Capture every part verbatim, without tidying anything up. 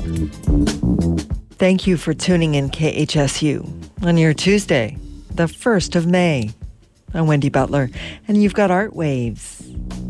Thank you for tuning in K H S U on your Tuesday, the first of May. I'm Wendy Butler, and you've got Art Waves.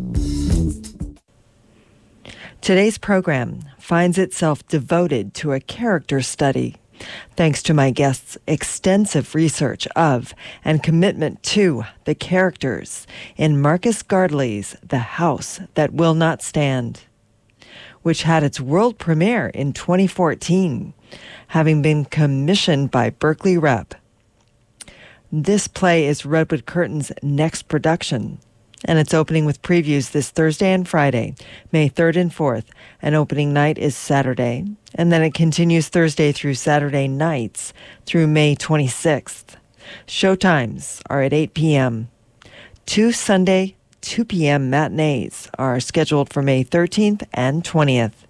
Today's program finds itself devoted to a character study, thanks to my guests' extensive research of and commitment to the characters in Marcus Gardley's The House That Will Not Stand, which had its world premiere in twenty fourteen, having been commissioned by Berkeley Rep. This play is Redwood Curtain's next production, and it's opening with previews this Thursday and Friday, May third and fourth, and opening night is Saturday, and then it continues Thursday through Saturday nights through May twenty-sixth. Showtimes are at eight p.m. Two Sunday, two p.m. matinees are scheduled for May thirteenth and twentieth.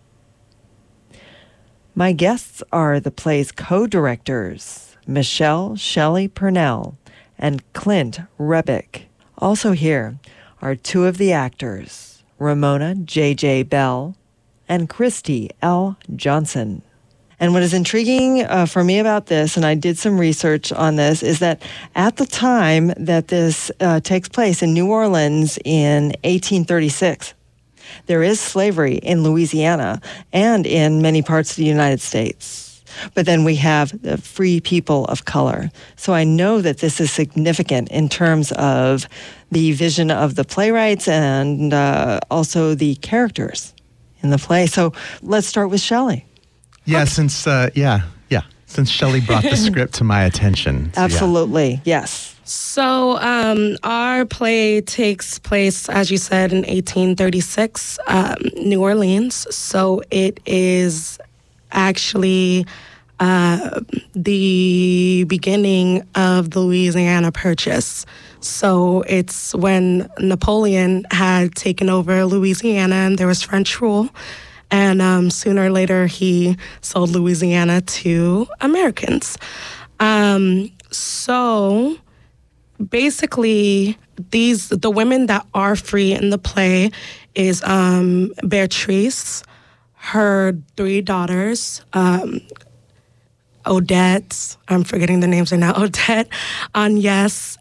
My guests are the play's co-directors, Michelle Shelley Purnell and Clint Rebick. Also here are two of the actors, Ramona J J. Bell and Christy L. Johnson. And what is intriguing uh, for me about this, and I did some research on this, is that at the time that this uh, takes place in New Orleans in eighteen thirty-six, there is slavery in Louisiana and in many parts of the United States. But then we have the free people of color. So I know that this is significant in terms of the vision of the playwrights and uh, also the characters in the play. So let's start with Shelley. Yeah, okay. since, uh, yeah, yeah, since Shelley brought the script to my attention. So Absolutely, yeah. Yes. So um, our play takes place, as you said, in eighteen thirty-six, um, New Orleans. So it is actually uh, the beginning of the Louisiana Purchase. So it's when Napoleon had taken over Louisiana and there was French rule. And um, sooner or later, he sold Louisiana to Americans. Um, so basically, these the women that are free in the play is um, Beatrice, her three daughters, um, Odette, I'm forgetting the names right now, Odette, Agnes,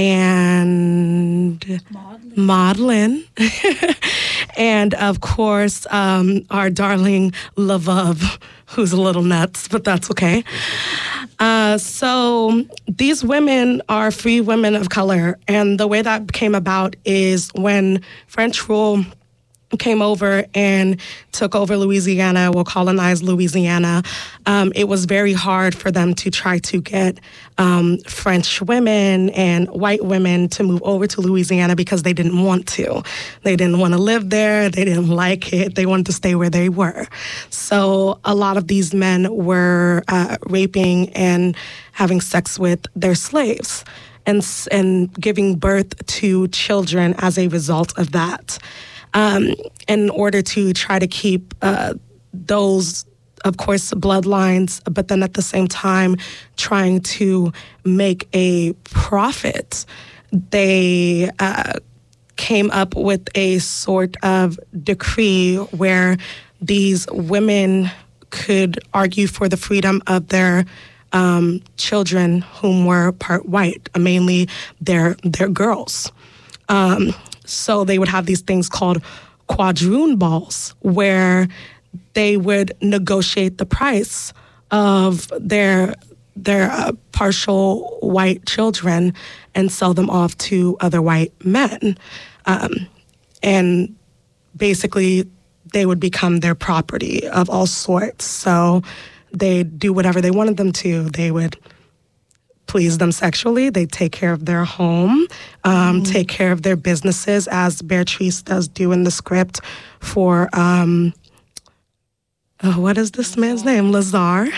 and Maudlin. And of course, um, our darling Lvov, who's a little nuts, but that's okay. Uh, so these women are free women of color. And the way that came about is when French rule came over and took over Louisiana, will colonize Louisiana, um, it was very hard for them to try to get um, French women and white women to move over to Louisiana because they didn't want to. They didn't want to live there. They didn't like it. They wanted to stay where they were. So a lot of these men were uh, raping and having sex with their slaves and, and giving birth to children as a result of that. Um, in order to try to keep uh, those, of course, bloodlines, but then at the same time trying to make a profit, they uh, came up with a sort of decree where these women could argue for the freedom of their um, children, whom were part white, mainly their their girls. Um, So they would have these things called quadroon balls, where they would negotiate the price of their their uh, partial white children and sell them off to other white men. Um, and basically, they would become their property of all sorts. So they'd do whatever they wanted them to. They would please them sexually. They take care of their home, um, mm-hmm. take care of their businesses, as Beatrice does do in the script for, um, oh, what is this man's name? Lazar.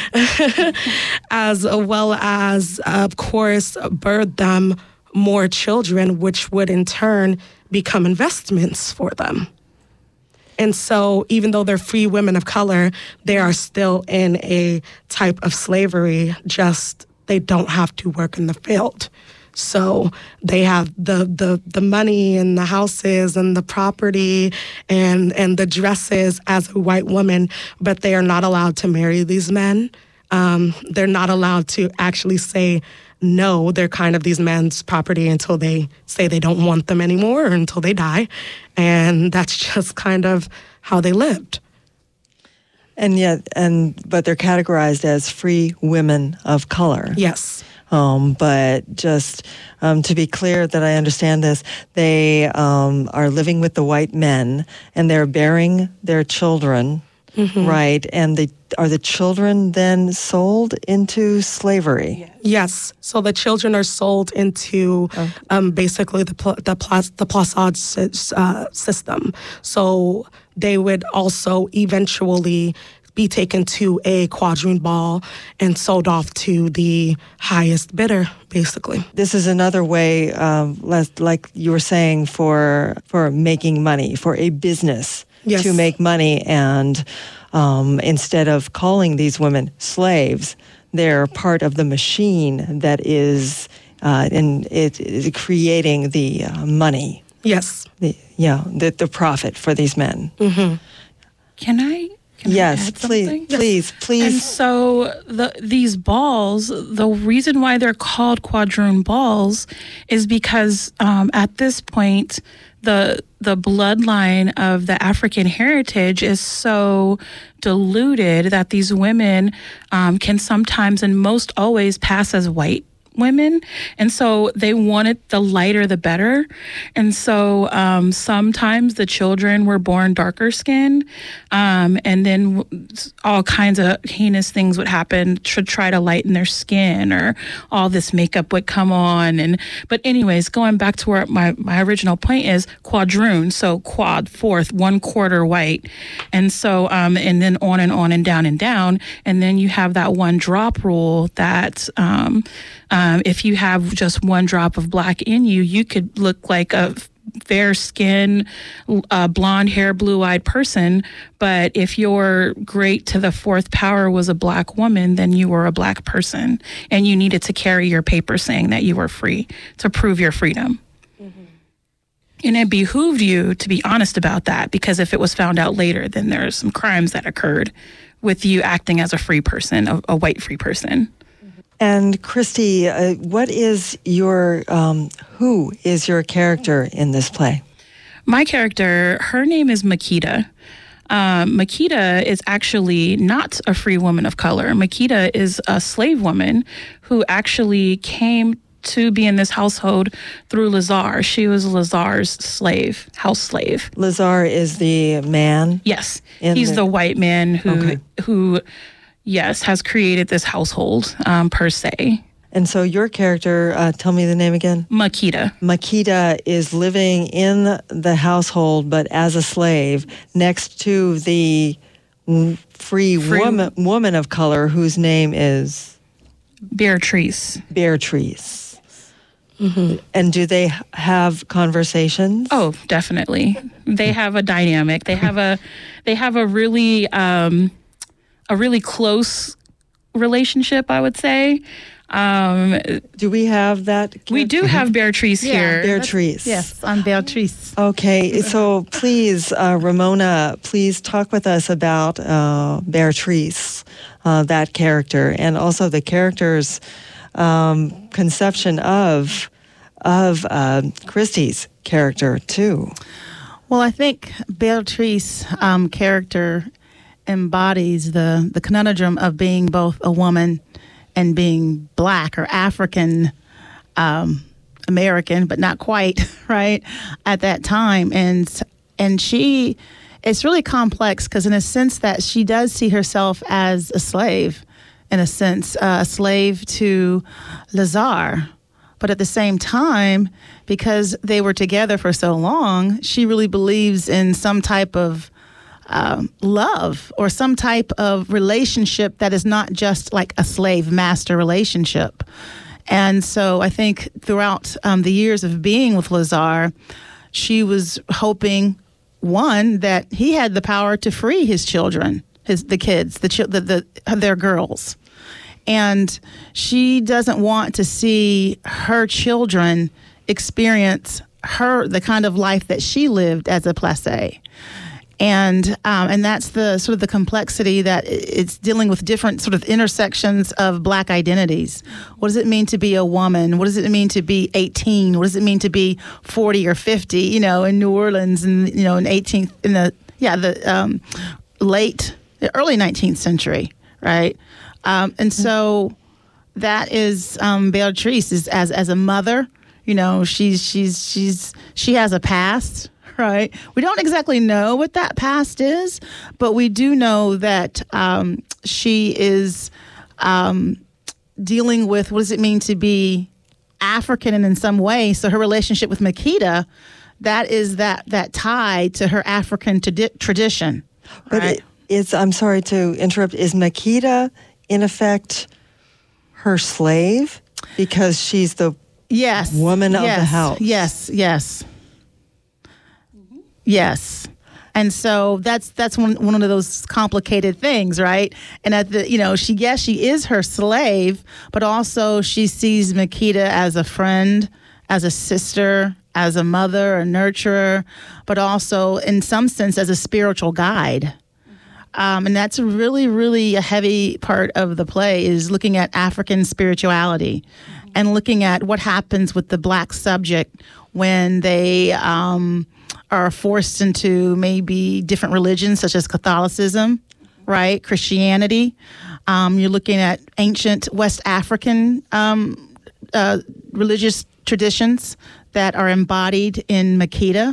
As well as, of course, birth them more children, which would in turn become investments for them. And so even though they're free women of color, they are still in a type of slavery, just they don't have to work in the field. So they have the, the, the money and the houses and the property and, and the dresses as a white woman, but they are not allowed to marry these men. Um, they're not allowed to actually say no. They're kind of these men's property until they say they don't want them anymore or until they die. And that's just kind of how they lived. And yet, and but they're categorized as free women of color. Yes. Um, but just um, to be clear that I understand this, they um, are living with the white men and they're bearing their children, mm-hmm. right? And they, are the children then sold into slavery? Yes. So the children are sold into oh. um, basically the pl- the, pl- the Plassard uh, system. So they would also eventually be taken to a quadroon ball and sold off to the highest bidder, basically. This is another way, um, like you were saying, for for making money, for a business yes. to make money. And um, instead of calling these women slaves, they're part of the machine that is uh, in it is creating the uh, money. Yes. The, yeah, the, the profit for these men. Mm-hmm. Can I? Can yes, I add please, something? please, please. And so the these balls, the reason why they're called quadroon balls is because um, at this point, the the bloodline of the African heritage is so diluted that these women um, can sometimes and most always pass as white women. And so they wanted the lighter the better. And so um, sometimes the children were born darker skinned. Um, and then all kinds of heinous things would happen to try to lighten their skin, or all this makeup would come on. And but anyways, going back to where my, my original point is quadroon. So quad, fourth, one quarter white. And so, um, and then on and on and down and down. And then you have that one drop rule that, um, Um, if you have just one drop of black in you, you could look like a fair skin, uh, blonde hair, blue eyed person. But if your great to the fourth power was a black woman, then you were a black person and you needed to carry your paper saying that you were free to prove your freedom. Mm-hmm. And it behooved you to be honest about that, because if it was found out later, then there's some crimes that occurred with you acting as a free person, a, a white free person. And Christy, uh, what is your, um, who is your character in this play? My character, her name is Makita. Um, Makita is actually not a free woman of color. Makita is a slave woman who actually came to be in this household through Lazar. She was Lazar's slave, house slave. Lazar is the man? Yes. He's the, the white man who okay. who... Yes, has created this household, um, per se. And so your character, uh, tell me the name again. Makita. Makita is living in the household, but as a slave, next to the free, free woman, woman of color whose name is? Beatrice. Beatrice. Mm-hmm. And do they have conversations? Oh, definitely. They have a dynamic. They have a, they have a really... Um, a really close relationship, I would say. Um, do we have that? We do have Beatrice yeah, here. Beatrice. Yes, I'm Beatrice. Okay, so please, uh, Ramona, please talk with us about uh, Beatrice, uh, that character, and also the character's um, conception of, of uh, Christy's character, too. Well, I think Beatrice's um, character embodies the, the conundrum of being both a woman and being black or African um, American, but not quite, right, at that time. And and she, it's really complex because in a sense that she does see herself as a slave, in a sense, uh, a slave to Lazar. But at the same time, because they were together for so long, she really believes in some type of Um, love or some type of relationship that is not just like a slave-master relationship. And so I think throughout um, the years of being with Lazar, she was hoping, one, that he had the power to free his children, his the kids, the, the, the their girls. And she doesn't want to see her children experience her the kind of life that she lived as a Placé. And um, and that's the sort of the complexity that it's dealing with different sort of intersections of Black identities. What does it mean to be a woman? What does it mean to be eighteen? What does it mean to be forty or fifty? You know, in New Orleans, and you know, in eighteenth, in the yeah, the um, late, the early nineteenth century, right? Um, and so that is um, Beatrice is as as a mother. You know, she's she's she's she has a past. Right. We don't exactly know what that past is, but we do know that um, she is um, dealing with what does it mean to be African and in some way. So her relationship with Makita, that is that that tie to her African t- tradition. But right? it, it's, I'm sorry to interrupt, is Makita in effect her slave? Because she's the yes. woman yes. of the house. Yes, yes. Yes. And so that's that's one one of those complicated things, right? And at the you know, she yes, she is her slave, but also she sees Makita as a friend, as a sister, as a mother, a nurturer, but also in some sense as a spiritual guide. Um, and that's really, really a heavy part of the play is looking at African spirituality mm-hmm. and looking at what happens with the Black subject when they um, are forced into maybe different religions such as Catholicism, mm-hmm. right? Christianity. Um, you're looking at ancient West African um, uh, religious traditions that are embodied in Makita.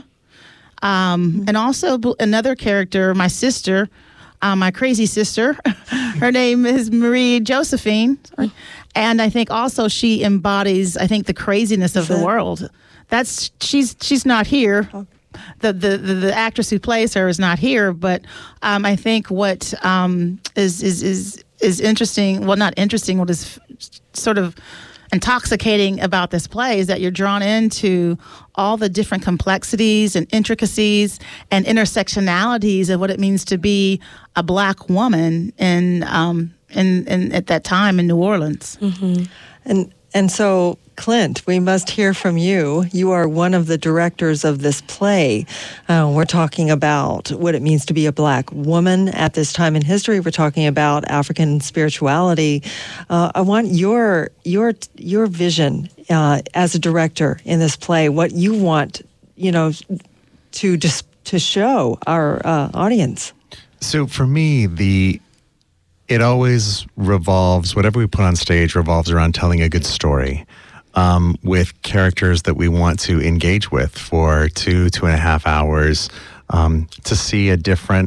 Um, mm-hmm. And also another character, my sister, Uh, my crazy sister. Her name is Marie Josephine. And I think also she embodies, I think, the craziness of the world. That's she's she's not here. The, the the the actress who plays her is not here, but um, I think what um, is is is is interesting, well, not interesting, what is f- sort of intoxicating about this play is that you're drawn into all the different complexities and intricacies and intersectionalities of what it means to be a Black woman in um in, in at that time in New Orleans. Mm-hmm. And and so, Clint, we must hear from you. You are one of the directors of this play. Uh, we're talking about what it means to be a Black woman at this time in history. We're talking about African spirituality. Uh, I want your your your vision uh, as a director in this play. What you want, you know, to just to show our uh, audience. So for me, the it always revolves, whatever we put on stage revolves around telling a good story um, with characters that we want to engage with for two, two and a half hours um, to see a different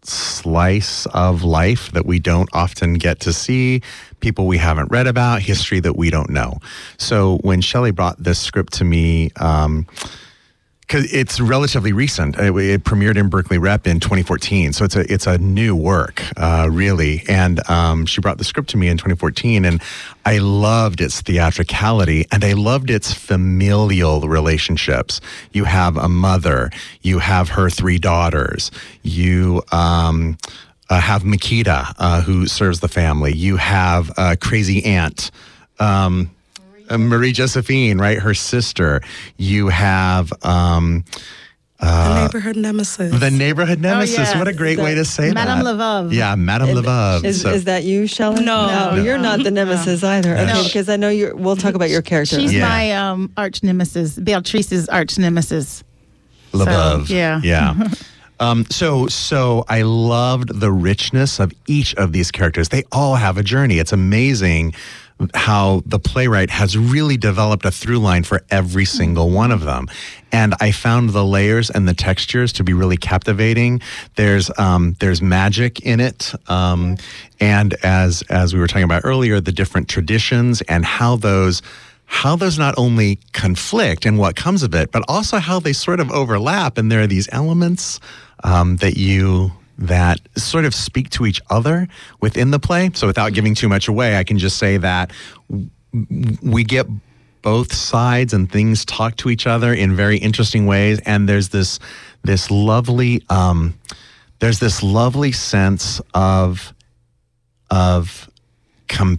slice of life that we don't often get to see, people we haven't read about, history that we don't know. So when Shelley brought this script to me, um, because it's relatively recent. It, it premiered in Berkeley Rep in twenty fourteen, so it's a it's a new work, uh, really. And um, she brought the script to me in twenty fourteen, and I loved its theatricality, and I loved its familial relationships. You have a mother, you have her three daughters, you um, uh, have Makita, uh, who serves the family. You have a crazy aunt. Um, Uh, Marie Josephine, right? Her sister. You have um, uh, the neighborhood nemesis. The neighborhood nemesis. Oh, yeah. What a great way to say Madame that. Levov. Yeah, Madame Levov. Is, So- is that you, Shelley? No. no, No. you're not the nemesis either. Okay, No. because I know you're. We'll talk about your character. She's Yeah. my um, arch nemesis, Beatrice's arch nemesis. Levov. So, yeah. Yeah. Um, so, so I loved the richness of each of these characters. They all have a journey. It's amazing how the playwright has really developed a through line for every single one of them. And I found the layers and the textures to be really captivating. There's um, there's magic in it. Um, and as as we were talking about earlier, the different traditions and how those how those not only conflict and what comes of it, but also how they sort of overlap. And there are these elements um, that you that sort of speak to each other within the play. So without giving too much away, I can just say that w- we get both sides and things talk to each other in very interesting ways. And there's this this lovely um, there's this lovely sense of of compassion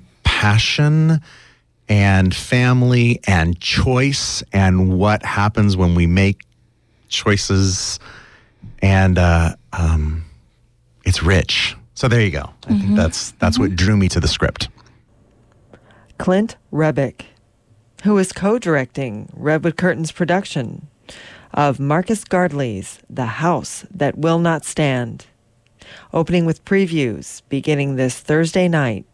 passion and family and choice and what happens when we make choices. And uh, um, it's rich. So there you go. I mm-hmm. think that's that's mm-hmm. what drew me to the script. Clint Rebick, who is co-directing Redwood Curtain's production of Marcus Gardley's The House That Will Not Stand, opening with previews beginning this Thursday night.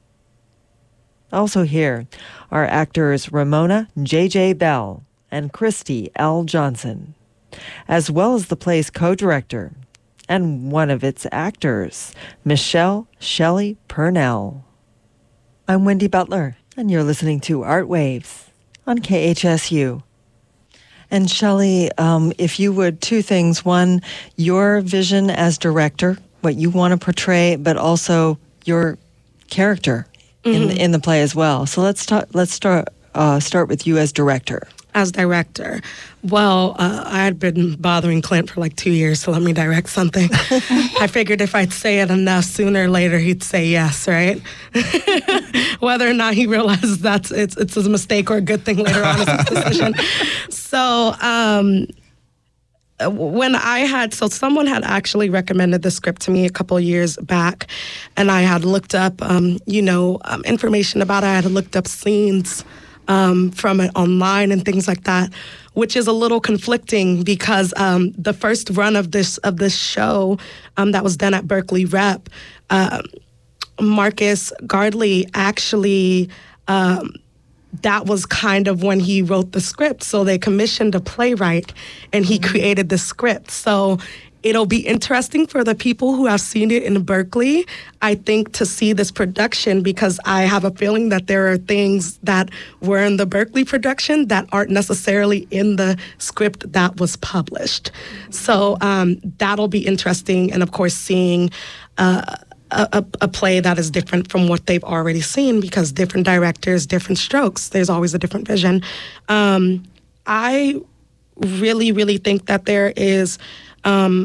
Also here are actors Ramona J J. Bell and Christy L. Johnson, as well as the play's co-director and one of its actors, Michelle Shelley Purnell. I'm Wendy Butler, and you're listening to Art Waves on K H S U. And Shelley, um, if you would, two things. One, your vision as director, what you want to portray, but also your character mm-hmm. in in the play as well. So let's talk. Let's start uh, start with you as director. As director, well, uh, I had been bothering Clint for like two years to let me direct something. I figured if I'd say it enough, sooner or later he'd say yes, right? Whether or not he realizes that's it's it's a mistake or a good thing later on is his decision. So um, when I had, so someone had actually recommended the script to me a couple of years back, and I had looked up, um, you know, um, information about it. I had looked up scenes Um, from it online and things like that, which is a little conflicting because um, the first run of this of this show um, that was done at Berkeley Rep, uh, Marcus Gardley actually, um, that was kind of when he wrote the script. So they commissioned a playwright and he created the script. So it'll be interesting for the people who have seen it in Berkeley, I think, to see this production, because I have a feeling that there are things that were in the Berkeley production that aren't necessarily in the script that was published. So um, that'll be interesting. And of course, seeing uh, a, a play that is different from what they've already seen, because different directors, different strokes, there's always a different vision. Um, I really, really think that there is Um,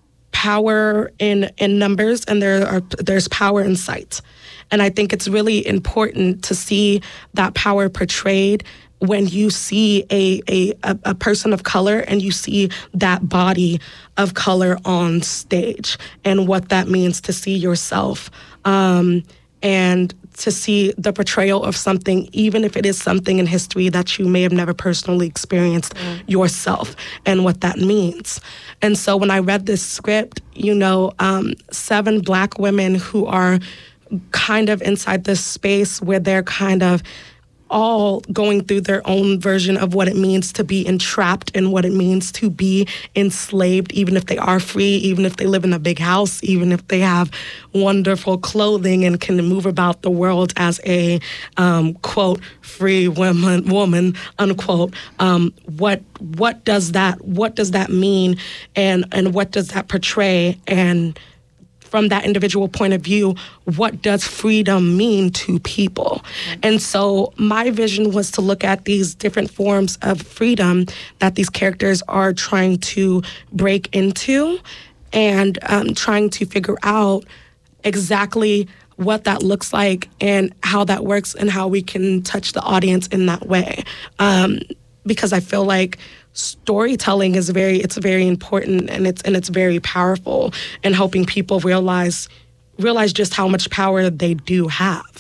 power in in numbers, and there are there's power in sight, and I think it's really important to see that power portrayed when you see a a a person of color and you see that body of color on stage, and what that means to see yourself, um, and to see the portrayal of something, even if it is something in history that you may have never personally experienced mm. yourself, and what that means. And so when I read this script, you know, um, seven Black women who are kind of inside this space where they're kind of all going through their own version of what it means to be entrapped and what it means to be enslaved, even if they are free, even if they live in a big house, even if they have wonderful clothing and can move about the world as a, um, quote, free woman, woman, unquote. Um, what what does that what does that mean, and and what does that portray? And from that individual point of view, what does freedom mean to people? And so my vision was to look at these different forms of freedom that these characters are trying to break into, and um, trying to figure out exactly what that looks like and how that works and how we can touch the audience in that way. Um, because I feel like storytelling is very, it's very important, and it's and it's very powerful in helping people realize realize just how much power they do have.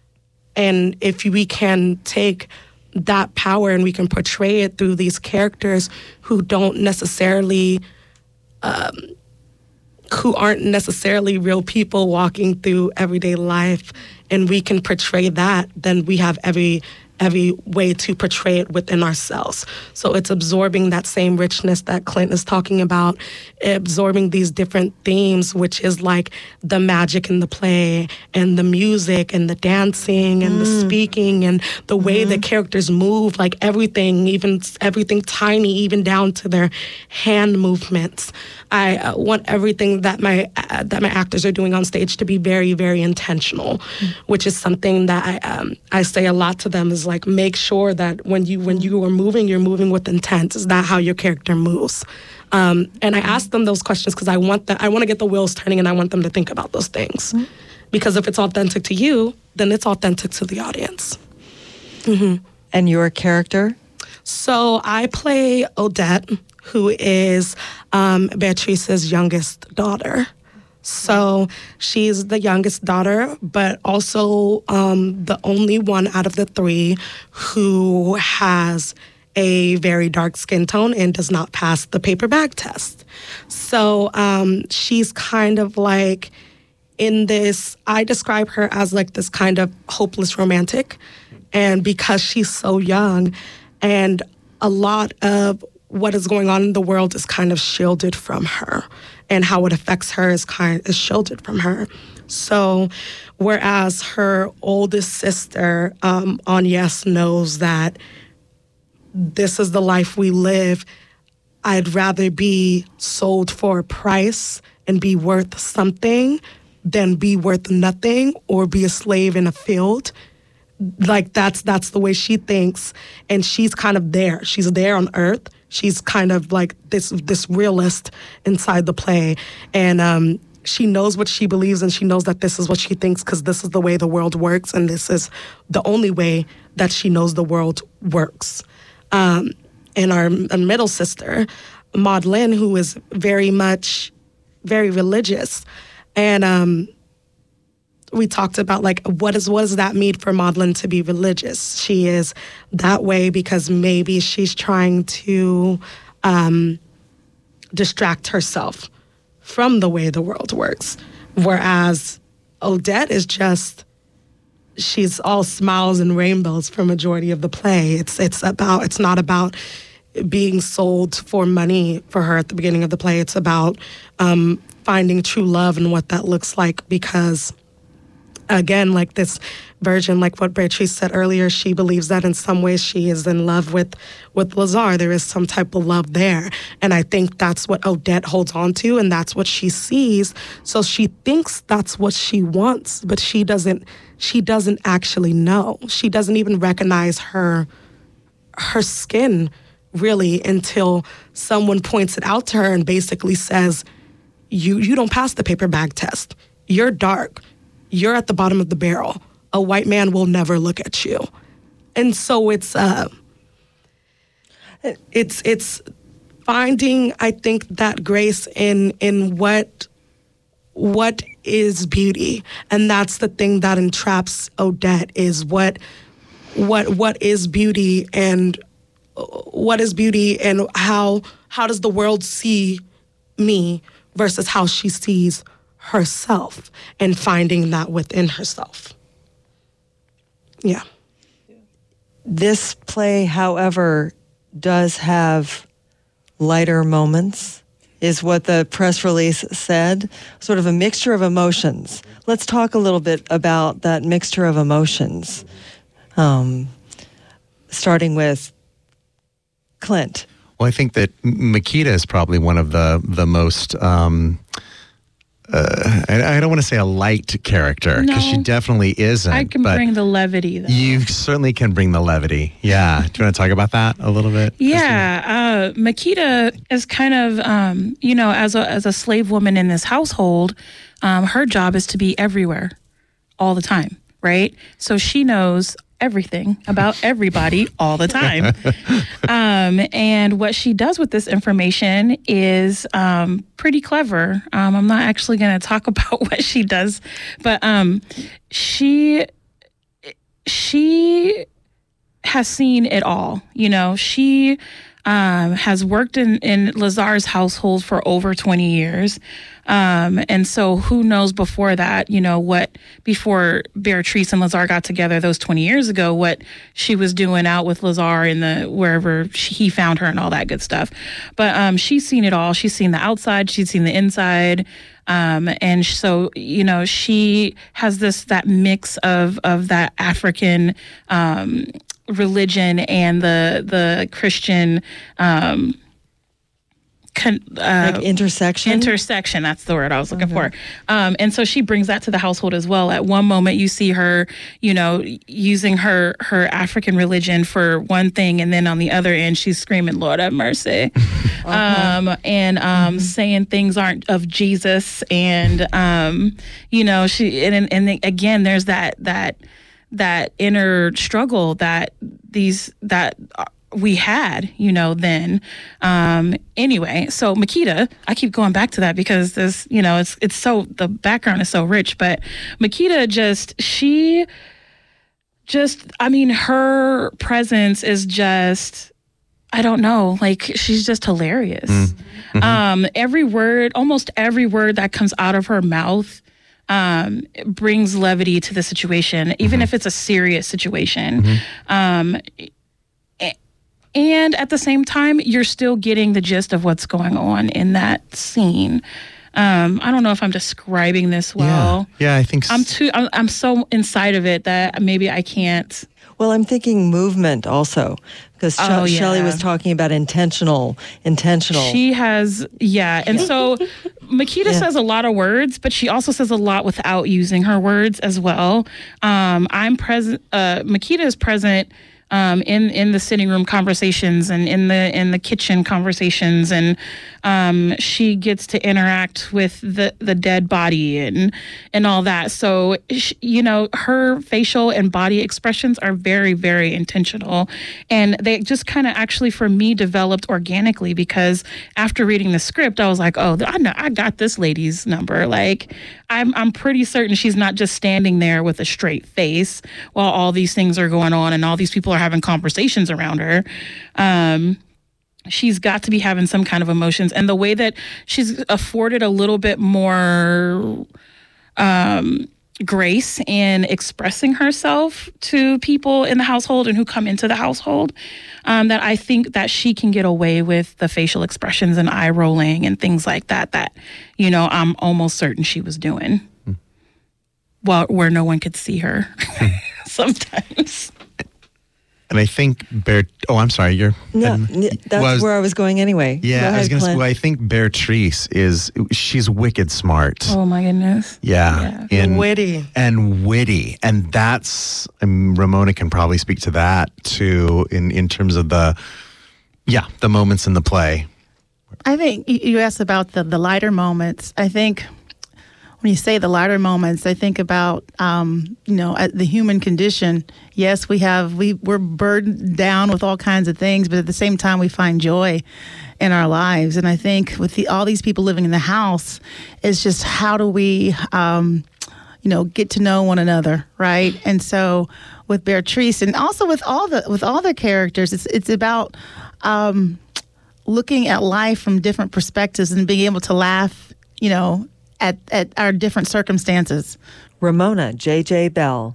And if we can take that power and we can portray it through these characters who don't necessarily, um, who aren't necessarily real people walking through everyday life, and we can portray that, then we have every every way to portray it within ourselves. So it's absorbing that same richness that Clint is talking about, absorbing these different themes, which is like the magic in the play and the music and the dancing and mm. the speaking and the way mm-hmm. the characters move, like everything, even everything tiny, even down to their hand movements. I uh, want everything that my uh, that my actors are doing on stage to be very, very intentional, mm. which is something that I um, I say a lot to them, is like, make sure that when you when you are moving, you're moving with intent. Is that how your character moves? Um, and I ask them those questions because I want that I want to get the wheels turning, and I want them to think about those things. Mm. Because if it's authentic to you, then it's authentic to the audience. Mm-hmm. And your character? So I play Odette, who is um, Beatrice's youngest daughter. So she's the youngest daughter, but also um, the only one out of the three who has a very dark skin tone and does not pass the paper bag test. So um, she's kind of like in this, I describe her as like this kind of hopeless romantic. And because she's so young and a lot of what is going on in the world is kind of shielded from her, and how it affects her is kind is shielded from her. So, whereas her oldest sister, um, Agnes, knows that this is the life we live, I'd rather be sold for a price and be worth something than be worth nothing or be a slave in a field. Like that's that's the way she thinks, and she's kind of there. She's there on Earth. She's kind of like this this realist inside the play, and um, she knows what she believes, and she knows that this is what she thinks because this is the way the world works, and this is the only way that she knows the world works. Um, and our, our middle sister, Maudlin, who is very much very religious, and um, we talked about like what is what does that mean for Maudlin to be religious? She is that way because maybe she's trying to um, distract herself from the way the world works. Whereas Odette is just, she's all smiles and rainbows for majority of the play. It's it's about it's not about being sold for money for her at the beginning of the play. It's about um, finding true love and what that looks like because, again, like this version, like what Beatrice said earlier, she believes that in some ways she is in love with, with Lazar. There is some type of love there. And I think that's what Odette holds on to, and that's what she sees. So she thinks that's what she wants, but she doesn't she doesn't actually know. She doesn't even recognize her her skin, really, until someone points it out to her and basically says, you you don't pass the paper bag test. You're dark. You're at the bottom of the barrel. A white man will never look at you. And so it's uh, it's it's finding, I think, that grace in in what what is beauty, and that's the thing that entraps Odette is what what what is beauty and what is beauty and how how does the world see me versus how she sees herself, and finding that within herself. Yeah. This play, however, does have lighter moments, is what the press release said, sort of a mixture of emotions. Let's talk a little bit about that mixture of emotions, um, starting with Clint. Well, I think that Makita is probably one of the, the most... Um, Uh, I, I don't want to say a light character because No. she definitely isn't. I can but bring the levity, though. You certainly can bring the levity. Yeah. Do you want to talk about that a little bit? Yeah, uh, Makita is kind of, um, you know, as a as a slave woman in this household, um, her job is to be everywhere, all the time, right? So she knows everything about everybody all the time. Um, and what she does with this information is um, pretty clever. Um, I'm not actually going to talk about what she does, but um, she she has seen it all. You know, she um, has worked in, in Lazar's household for over twenty years. Um, and so who knows before that, you know, what, before Beatrice and Lazar got together those twenty years ago, what she was doing out with Lazar in the, wherever she, he found her and all that good stuff. But um, she's seen it all. She's seen the outside, she's seen the inside. Um, and so, you know, she has this, that mix of, of that African, um, religion and the, the Christian, um, con, uh, like intersection? Intersection, that's the word I was looking okay. for. Um, and so she brings that to the household as well. At one moment, you see her, you know, using her her African religion for one thing, and then on the other end, she's screaming, "Lord have mercy," uh-huh. um, and um, mm-hmm. saying things aren't of Jesus, and um, you know, she and and again, there's that that that inner struggle that these that. we had, you know, then. Um, anyway, so Makita, I keep going back to that because this, you know, it's it's so, the background is so rich, but Makita just, she just, I mean, her presence is just, I don't know, like, she's just hilarious. Mm-hmm. Um, every word, almost every word that comes out of her mouth um, brings levity to the situation, even mm-hmm. if it's a serious situation. Mm-hmm. Um, And at the same time, you're still getting the gist of what's going on in that scene. Um, I don't know if I'm describing this well. Yeah, yeah I think so. I'm too. I'm, I'm so inside of it that maybe I can't. Well, I'm thinking movement also, because She- oh, yeah. Shelley was talking about intentional, intentional. She has, yeah. And so Makita yeah. says a lot of words, but she also says a lot without using her words as well. Um, I'm present. Uh, Makita is present. Um, in, in the sitting room conversations and in the in the kitchen conversations, and um, she gets to interact with the, the dead body and and all that. So she, you know, her facial and body expressions are very, very intentional, and they just kind of actually for me developed organically, because after reading the script, I was like, oh, I know I got this lady's number. Like I'm I'm pretty certain she's not just standing there with a straight face while all these things are going on and all these people are having conversations around her. Um, she's got to be having some kind of emotions. And the way that she's afforded a little bit more um, grace in expressing herself to people in the household and who come into the household, um, that I think that she can get away with the facial expressions and eye rolling and things like that, that, you know, I'm almost certain she was doing. Hmm. Well, where no one could see her sometimes. And I think Bear. Oh, I'm sorry. You're. No, um, that's was, where I was going anyway. Yeah, Go ahead, I was going to say. Clint. Well, I think Beatrice is. She's wicked smart. Oh my goodness. Yeah, yeah. In, witty and witty, and that's. Um, Ramona can probably speak to that too. In in terms of the, yeah, the moments in the play. I think you asked about the the lighter moments. I think. When you say the lighter moments, I think about, um, you know, the human condition. Yes, we have, we, we're burdened down with all kinds of things, but at the same time, we find joy in our lives. And I think with the, all these people living in the house, it's just how do we, um, you know, get to know one another, right? And so with Beatrice, and also with all the with all the characters, it's it's about um, looking at life from different perspectives and being able to laugh, you know, At, at our different circumstances. Ramona J J. Bell.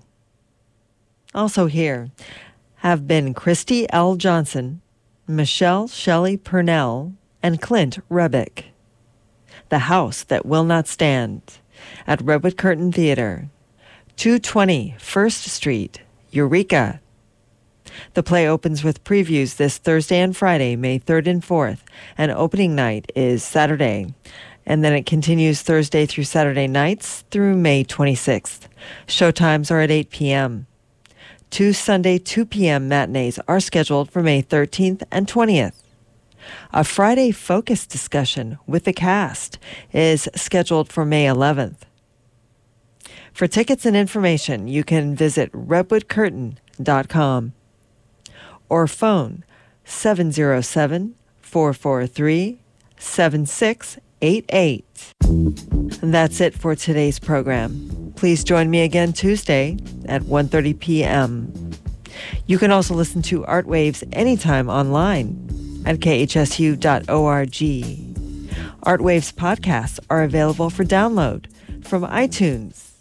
Also here have been Christy L. Johnson, Michelle Shelley Purnell, and Clint Rebick. The House That Will Not Stand at Redwood Curtain Theater, two twenty First Street, Eureka. The play opens with previews this Thursday and Friday, May third and fourth, and opening night is Saturday. And then it continues Thursday through Saturday nights through May twenty-sixth. Showtimes are at eight p.m. Two Sunday two p.m. matinees are scheduled for May thirteenth and twentieth. A Friday focus discussion with the cast is scheduled for May eleventh. For tickets and information, you can visit redwood curtain dot com or phone seven oh seven, four four three, seven six eight eight. And that's it for today's program. Please join me again Tuesday at one thirty p.m. You can also listen to Art Waves anytime online at k h s u dot org. Art Waves podcasts are available for download from iTunes,